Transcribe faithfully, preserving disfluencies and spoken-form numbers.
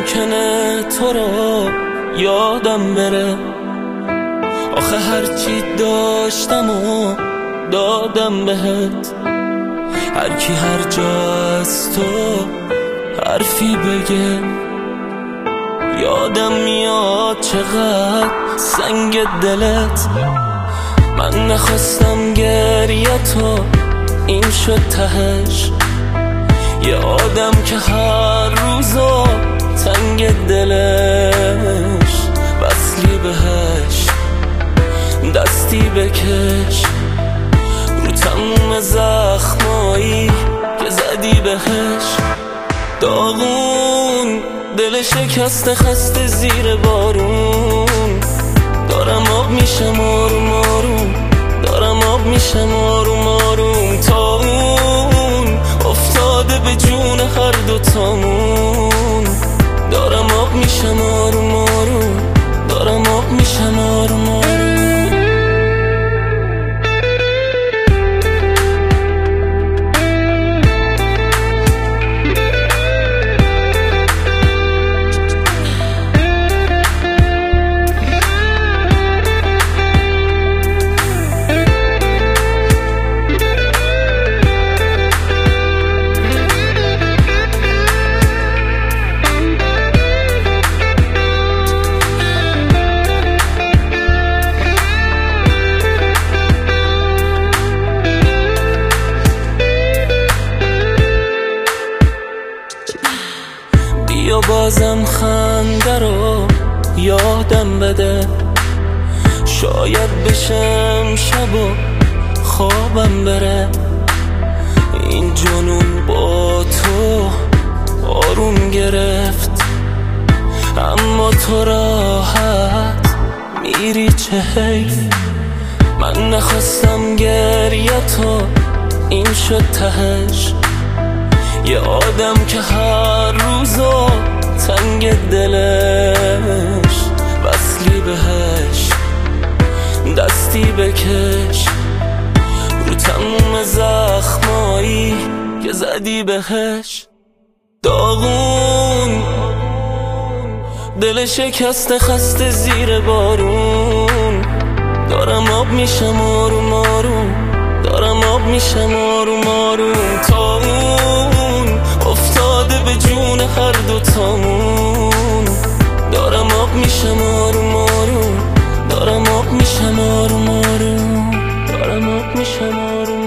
ممکنه تو رو یادم بره. آخه هرچی داشتم و دادم بهت. هر کی هر جا از تو حرفی بگه یادم میاد چقدر سنگ دلت. من نخواستم گریه تو این شد تهش. یه آدم که هر روزا تنگ دلش. وصلی بهش دستی بکش رو تموم زخمایی که زدی بهش. داغون دل شکسته خسته زیر بارون. دارم آب میشم آروم آروم. دارم آب میشم آروم آروم. تا اون افتاده به جون هر دوتامون. دارم آب میشم آروم آروم. دارم آب میشم آروم آروم. یا بازم خنده رو یادم بده. شاید بشم شب و خوابم بره. این جنون با تو آروم گرفت. اما تو راحت میری چه حیف. من نخواستم گریه تو این شد تهش. یه آدم که هر روزا تنگ دلش. وصلی بهش دستی بکش رو تموم زخمایی که زدی بهش. داغون دل شکسته خسته زیر بارون. دارم آب میشم آروم آروم. دارم آب میشم آروم آروم. تا اون افتاده به جون هر دوتامون. دارم آب میشم آروم آروم. دارم آب میشم آروم آروم. دارم آب میشم آروم.